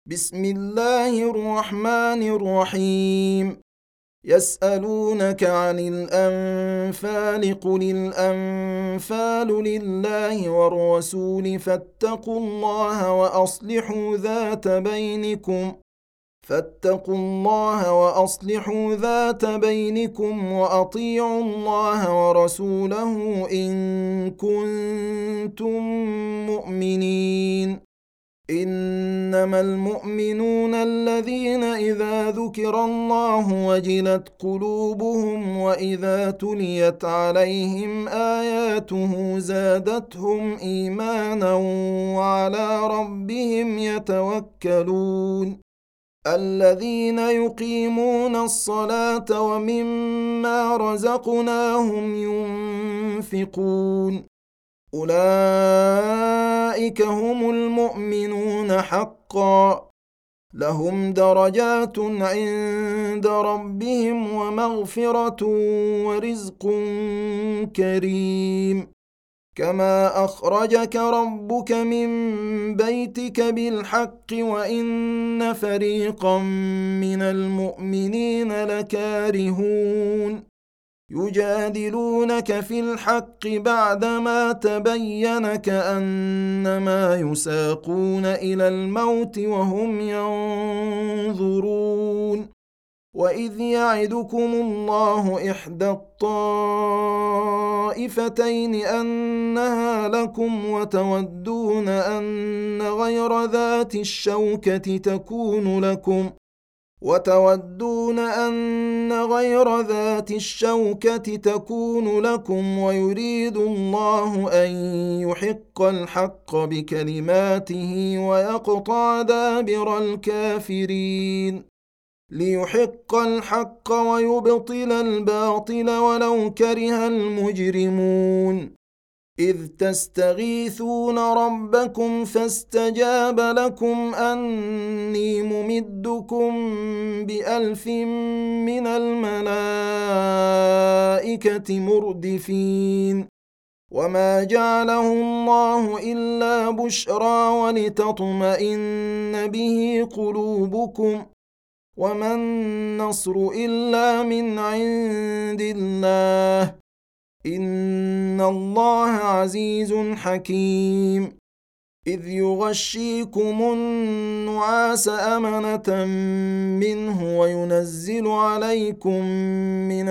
بسم الله الرحمن الرحيم. يسألونك عن الأنفال قل الأنفال لله والرسول فاتقوا الله وأصلحوا ذات بينكم وأطيعوا الله ورسوله إن كنتم مؤمنين. إنما المؤمنون الذين إذا ذكر الله وجلت قلوبهم وإذا تليت عليهم آياته زادتهم إيمانا وعلى ربهم يتوكلون. الذين يقيمون الصلاة ومما رزقناهم ينفقون أولئك هم المؤمنون حقا لهم درجات عند ربهم ومغفرة ورزق كريم. كما أخرجك ربك من بيتك بالحق وإن فريقا من المؤمنين لكارهون يجادلونك في الحق بعدما تبين كأنما يساقون إلى الموت وهم ينظرون. وإذ يعدكم الله إحدى الطائفتين أنها لكم وتودون أن غير ذات الشوكة تكون لكم ويريد الله أن يحق الحق بكلماته ويقطع دابر الكافرين ليحق الحق ويبطل الباطل ولو كره المجرمون. إذ تستغيثون ربكم فاستجاب لكم أني ممدكم ب1000 من الملائكة مردفين. وما جعله الله إلا بشرى ولتطمئن به قلوبكم وما النصر إلا من عند الله إن الله عزيز حكيم. إذ يغشيكم النعاس أمنة منه وينزل عليكم من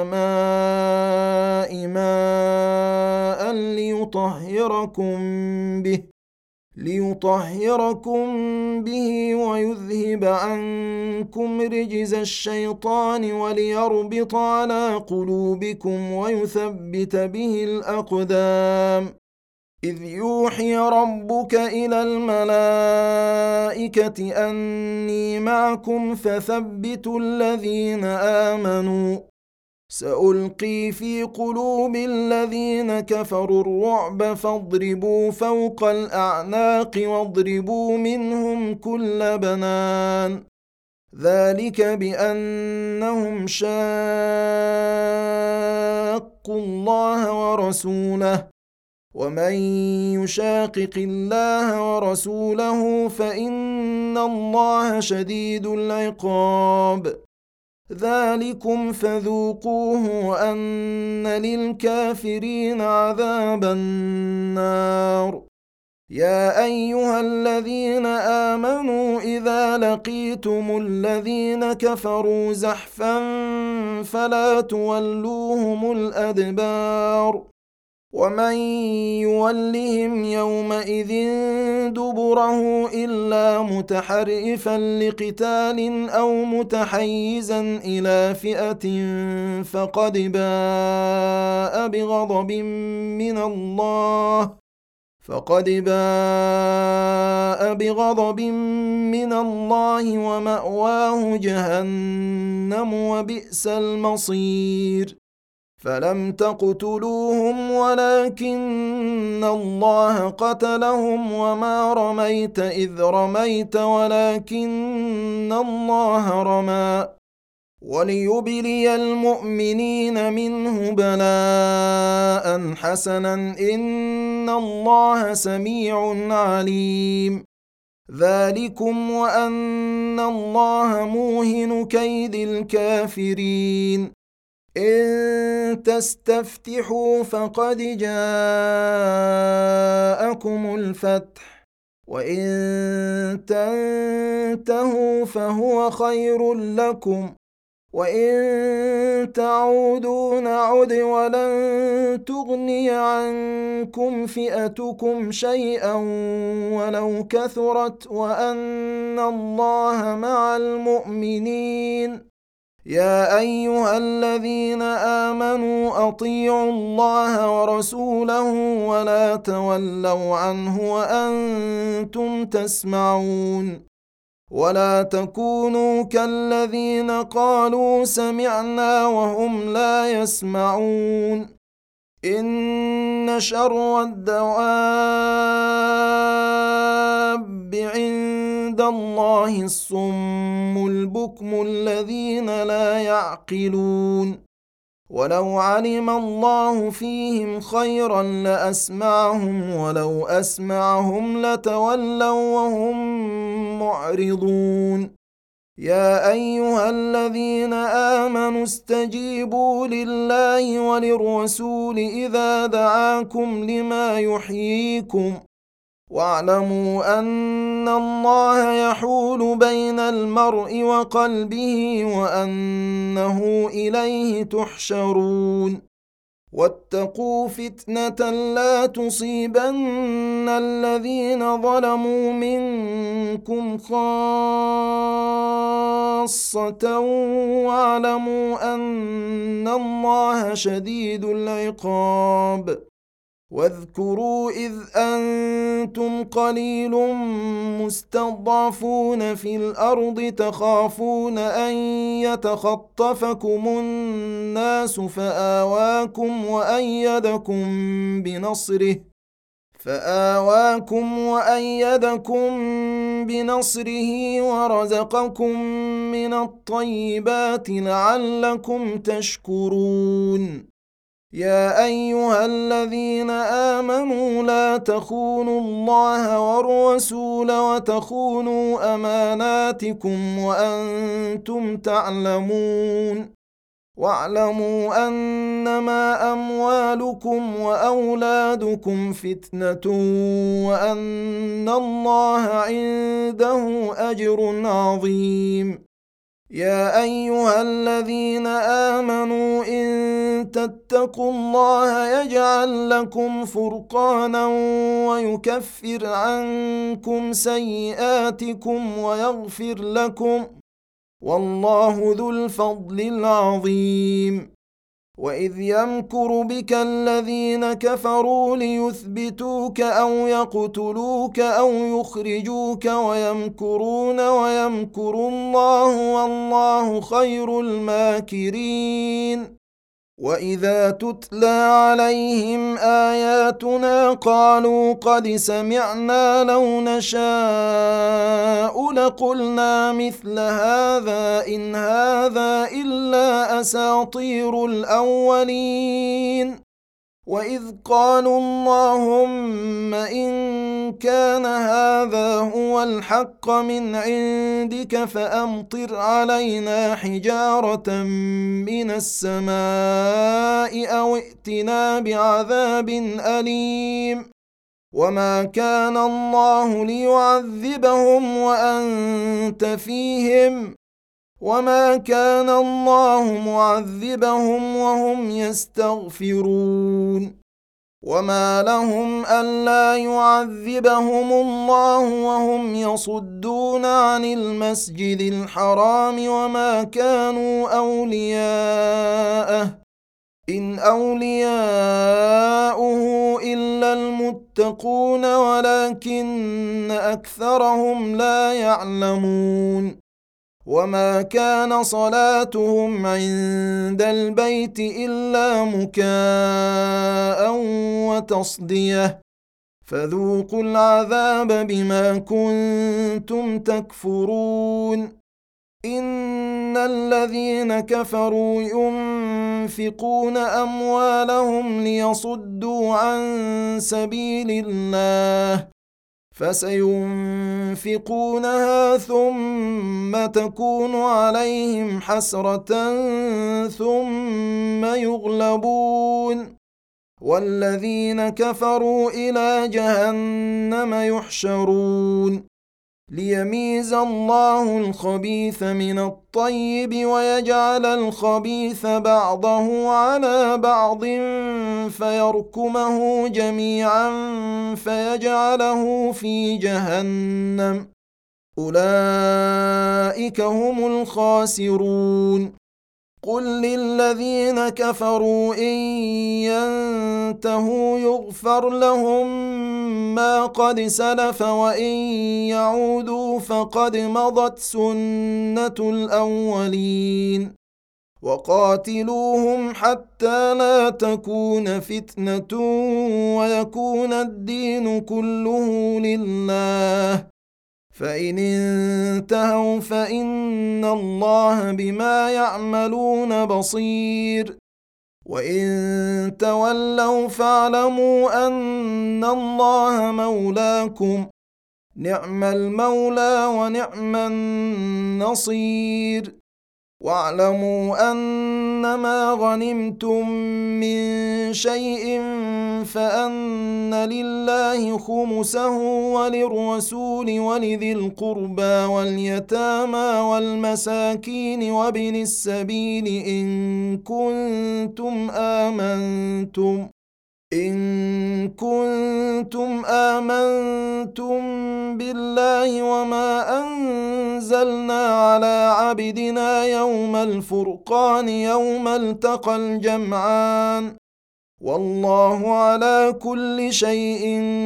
السماء ماء ليطهركم به ويذهب عنكم رجز الشيطان وليربط على قلوبكم ويثبت به الأقدام. إذ يوحي ربك إلى الملائكة أني معكم فثبتوا الذين آمنوا سألقي في قلوب الذين كفروا الرعب فاضربوا فوق الأعناق واضربوا منهم كل بنان. ذلك بأنهم شاقوا الله ورسوله ومن يشاقق الله ورسوله فإن الله شديد العقاب. ذلكم فذوقوه وأن للكافرين عذاب النار. يا أيها الذين آمنوا إذا لقيتم الذين كفروا زحفا فلا تولوهم الأدبار ومن يولهم يومئذ دبره إلا متحرفا لقتال أو متحيزا إلى فئة فقد باء بغضب من الله ومأواه جهنم وبئس المصير. فلم تقتلوهم ولكن الله قتلهم وما رميت إذ رميت ولكن الله رمى وليبلي المؤمنين منه بلاء حسنا إن الله سميع عليم. ذلكم وأن الله موهن كيد الكافرين إن تستفتحوا فقد جاءكم الفتح وإن تنتهوا فهو خير لكم وإن تعودوا نعد ولن تغني عنكم فئتكم شيئا ولو كثرت وأن الله مع المؤمنين يا أيها الذين آمنوا أطيعوا الله ورسوله ولا تولوا عنه وأنتم تسمعون ولا تكونوا كالذين قالوا سمعنا وهم لا يسمعون إن شر الدواب عند الله الصم البكم الذين لا يعقلون ولو علم الله فيهم خيرا لأسمعهم ولو أسمعهم لتولوا وهم معرضون يا أيها الذين آمنوا استجيبوا لله وللرسول إذا دعاكم لما يحييكم واعلموا أن الله يحول بين المرء وقلبه وأنه إليه تحشرون واتقوا فتنة لا تصيبن الذين ظلموا منكم خاصة واعلموا أن الله شديد العقاب واذكروا إذ أنتم قليل مستضعفون في الأرض تخافون أن يتخطفكم الناس فآواكم وأيدكم بنصره ورزقكم من الطيبات لعلكم تشكرون يا أيها الذين آمنوا لا تخونوا الله والرسول وتخونوا أماناتكم وأنتم تعلمون واعلموا أنما أموالكم وأولادكم فتنة وأن الله عنده أجر عظيم يا أيها الذين آمنوا إن تتقوا الله يجعل لكم فرقانا ويكفر عنكم سيئاتكم ويغفر لكم والله ذو الفضل العظيم وإذ يمكر بك الذين كفروا ليثبتوك أو يقتلوك أو يخرجوك ويمكرون ويمكر الله والله خير الماكرين وإذا تتلى عليهم آياتنا قالوا قد سمعنا لو نشاء لقلنا مثل هذا إن هذا إلا أساطير الأولين وإذ قالوا اللهم إن كان هذا هو الحق من عندك فأمطر علينا حجارة من السماء أو ائتنا بعذاب أليم وما كان الله ليعذبهم وأنت فيهم وما كان الله معذبهم وهم يستغفرون وما لهم ألا يعذبهم الله وهم يصدون عن المسجد الحرام وما كانوا أولياءه إن أولياؤه إلا المتقون ولكن أكثرهم لا يعلمون وما كان صلاتهم عند البيت إلا مكاء وتصدية فذوقوا العذاب بما كنتم تكفرون إن الذين كفروا ينفقون أموالهم ليصدوا عن سبيل الله فسينفقونها ثم تكون عليهم حسرة ثم يغلبون والذين كفروا إلى جهنم يحشرون ليميز الله الخبيث من الطيب ويجعل الخبيث بعضه على بعض فيركمه جميعا فيجعله في جهنم أولئك هم الخاسرون قل للذين كفروا إن ينتهوا يغفر لهم ما قد سلف وإن يعودوا فقد مضت سنة الأولين وقاتلوهم حتى لا تكون فتنة ويكون الدين كله لله فإن انتهوا فإن الله بما يعملون بصير وإن تولوا فاعلموا أن الله مولاكم نعم المولى ونعم النصير واعلموا أنما غنمتم من شيء فأن لله خمسه وللرسول ولذي القربى واليتامى والمساكين وابن السبيل إن كنتم آمنتم بالله وما أنزلنا على عبدنا يوم الفرقان يوم التقى الجمعان والله على كل شيء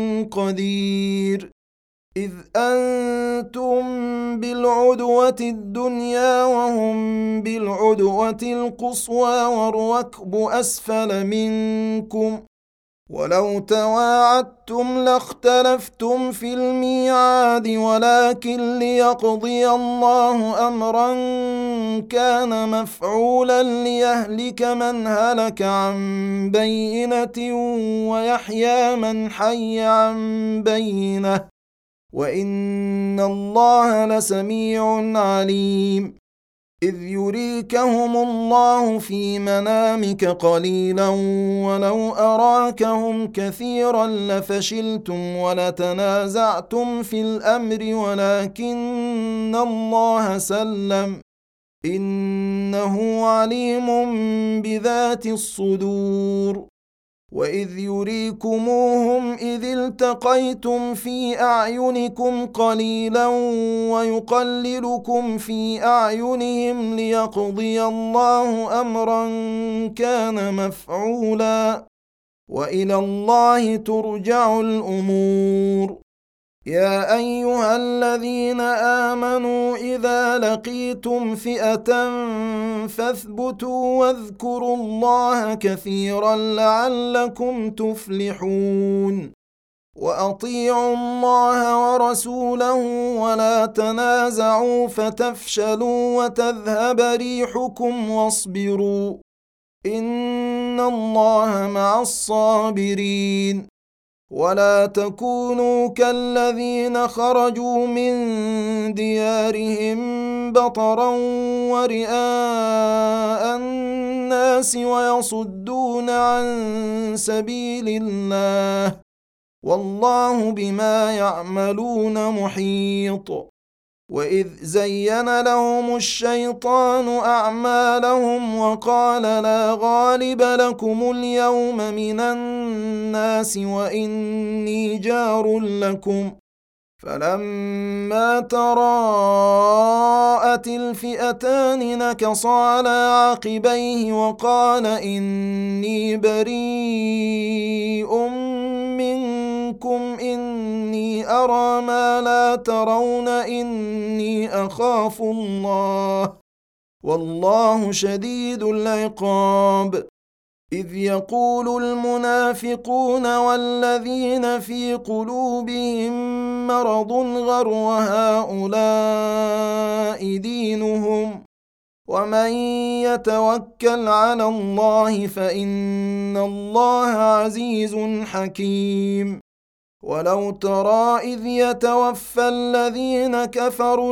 قدير إذ أنتم بالعدوة الدنيا وهم بالعدوة القصوى والركب أسفل منكم ولو تواعدتم لاختلفتم في الميعاد ولكن ليقضي الله أمرا كان مفعولا ليهلك من هلك عن بينة ويحيى من حي عن بينة وإن الله لسميع عليم إذ يريكهم الله في منامك قليلا ولو أراكهم كثيرا لفشلتم ولتنازعتم في الأمر ولكن الله سلم إنه عليم بذات الصدور وإذ يريكموهم إذ التقيتم في أعينكم قليلا ويقللكم في أعينهم ليقضي الله أمرا كان مفعولا وإلى الله ترجع الأمور يا أيها الذين آمنوا إذا لقيتم فئة فاثبتوا واذكروا الله كثيرا لعلكم تفلحون وأطيعوا الله ورسوله ولا تنازعوا فتفشلوا وتذهب ريحكم واصبروا إن الله مع الصابرين ولا تكونوا كالذين خرجوا من ديارهم بطرا ورئاء الناس ويصدون عن سبيل الله والله بما يعملون محيط وإذ زين لهم الشيطان أعمالهم وقال لا غالب لكم اليوم من الناس وإني جار لكم فلما تراءت الفئتان نكص على عقبيه وقال إني بريء منكم إني أرى ما لا ترون إني أخاف الله والله شديد العقاب إذ يقول المنافقون والذين في قلوبهم مرض غر هؤلاء دينهم ومن يتوكل على الله فإن الله عزيز حكيم ولو ترى إذ يتوفى الذين كفروا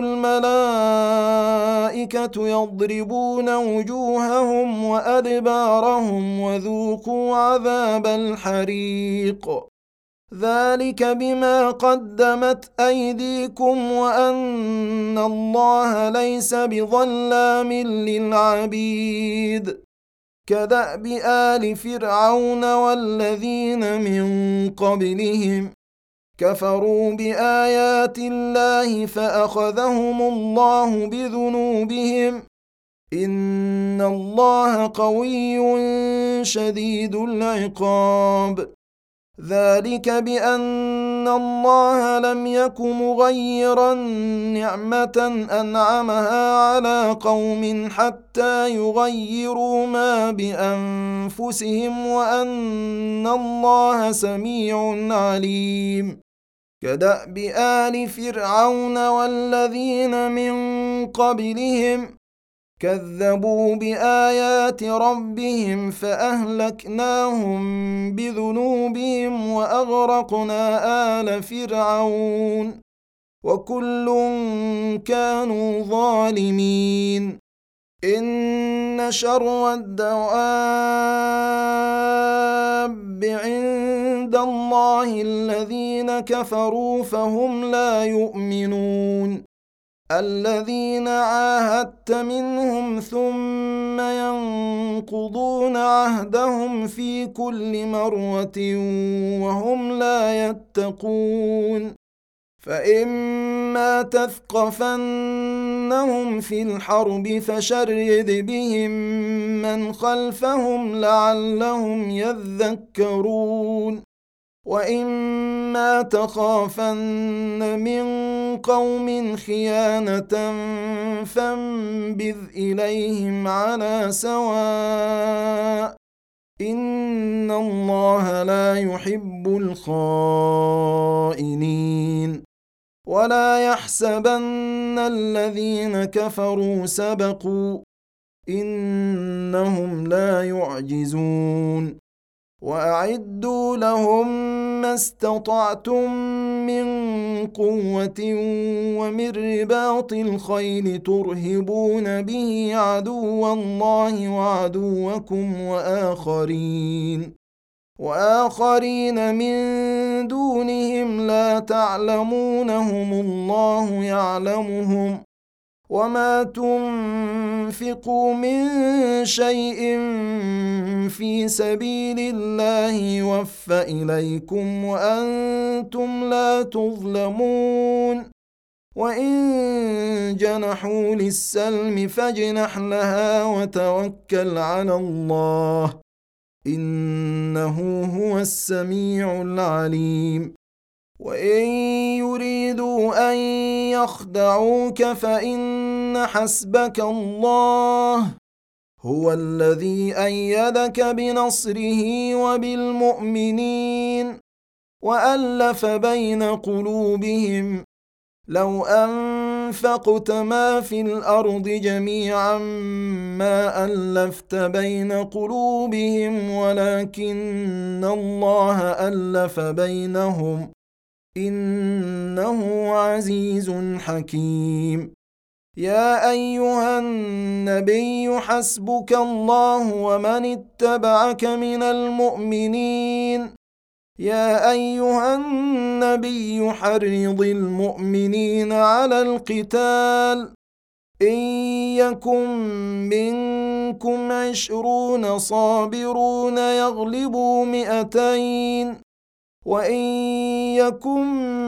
الملائكة يضربون وجوههم وأدبارهم وذوقوا عذاب الحريق ذلك بما قدمت أيديكم وأن الله ليس بظلام للعبيد كدأب آل فرعون والذين من قبلهم كفروا بآيات الله فأخذهم الله بذنوبهم إن الله قوي شديد العقاب ذلك بأن الله لم يك مغيرا نعمة أنعمها على قوم حتى يغيروا ما بأنفسهم وأن الله سميع عليم كدأب آل فرعون والذين من قبلهم كذبوا بآيات ربهم فأهلكناهم بذنوبهم وأغرقنا آل فرعون وكل كانوا ظالمين إن شر الدواب عند الله الذين كفروا فهم لا يؤمنون الذين عاهدت منهم ثم ينقضون عهدهم في كل مرة وهم لا يتقون فإما تثقفنهم في الحرب فشرد بهم من خلفهم لعلهم يذكرون وإما تخافن من قوم خيانة فانبذ إليهم على سواء إن الله لا يحب الخائنين ولا يحسبن الذين كفروا سبقوا إنهم لا يعجزون وأعدوا لهم ما استطعتم من قوة ومن رباط الخيل ترهبون به عدو الله وعدوكم وآخرين من دونهم لا تعلمونهم الله يعلمهم وما تنفقوا من شيء في سبيل الله يوفى إليكم وأنتم لا تظلمون وإن جنحوا للسلم فاجنح لها وتوكل على الله إنه هو السميع العليم وإن يريدوا أن يخدعوك فإن حسبك الله هو الذي أيدك بنصره وبالمؤمنين وألف بين قلوبهم لو أنفقت ما في الأرض جميعا ما ألفت بين قلوبهم ولكن الله ألف بينهم إنه عزيز حكيم يا أيها النبي حسبك الله ومن اتبعك من المؤمنين يا أيها النبي حرض المؤمنين على القتال إن يكن منكم 20 صابرون يغلبوا 200 وإن يكن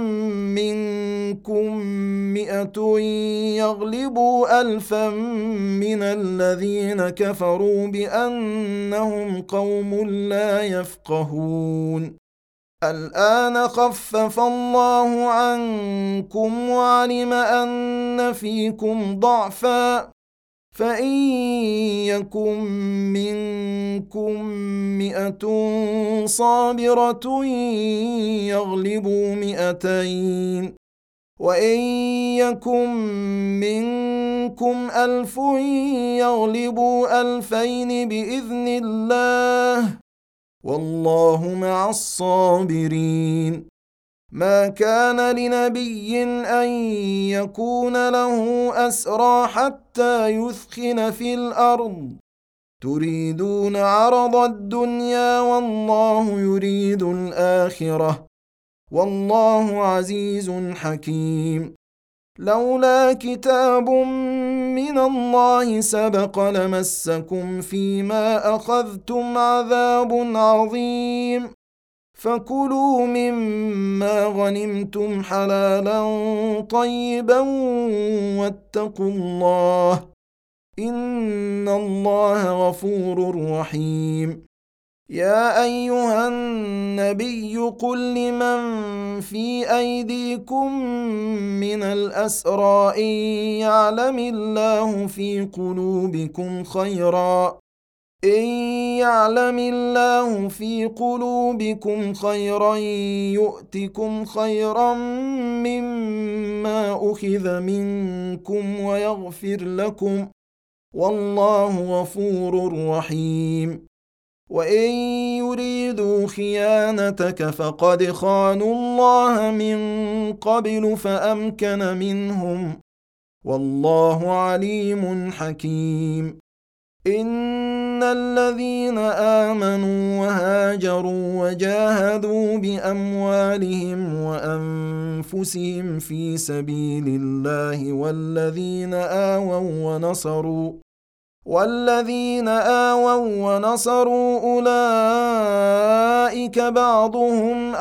منكم 100 يغلبوا 1000 من الذين كفروا بأنهم قوم لا يفقهون الآن خفف الله عنكم وعلم أن فيكم ضعفا فإن يكن منكم 100 صابرة يغلبوا 200 وإن يكن منكم 1000 يغلبوا 2000 بإذن الله والله مع الصابرين ما كان لنبي أن يكون له أسرى حتى يثخن في الأرض تريدون عرض الدنيا والله يريد الآخرة والله عزيز حكيم. لولا كتاب من الله سبق لمسكم فيما أخذتم عذاب عظيم، فكلوا مما غنمتم حلالا طيبا واتقوا الله إن الله غفور رحيم. يا أيها النبي قل لمن في أيديكم من الأسرى إن يعلم الله في قلوبكم خيرا يؤتكم خيرا مما أخذ منكم ويغفر لكم والله غفور رحيم. وإن يريدوا خيانتك فقد خانوا الله من قبل فأمكن منهم والله عليم حكيم. إن الذين آمنوا وهاجروا وجاهدوا بأموالهم وأنفسهم في سبيل الله والذين آووا ونصروا أولئك بعضهم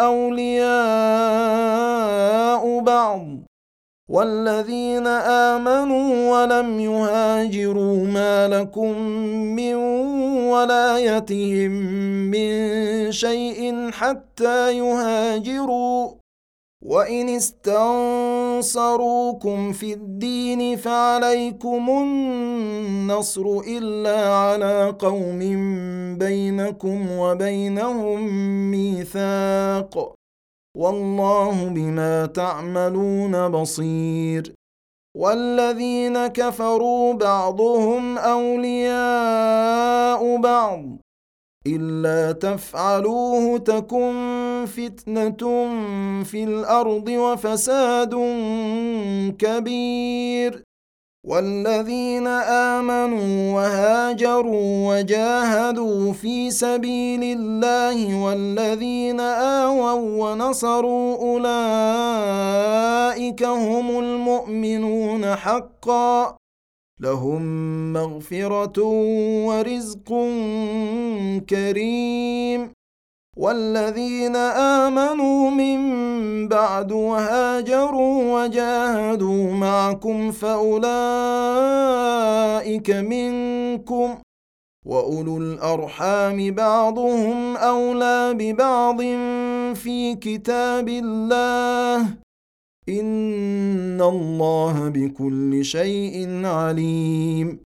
أولياء بعض والذين آمنوا ولم يهاجروا ما لكم من ولايتهم من شيء حتى يهاجروا وإن استنصروكم في الدين فعليكم النصر إلا على قوم بينكم وبينهم ميثاق والله بما تعملون بصير. والذين كفروا بعضهم أولياء بعض إلا تفعلوه تكن فتنة في الأرض وفساد كبير. والذين آمنوا وهاجروا وجاهدوا في سبيل الله والذين آووا ونصروا أولئك هم المؤمنون حقا لهم مغفرة ورزق كريم. والذين آمنوا من بعد وهاجروا وجاهدوا معكم فأولئك منكم وأولو الأرحام بعضهم أولى ببعض في كتاب الله إن الله بكل شيء عليم.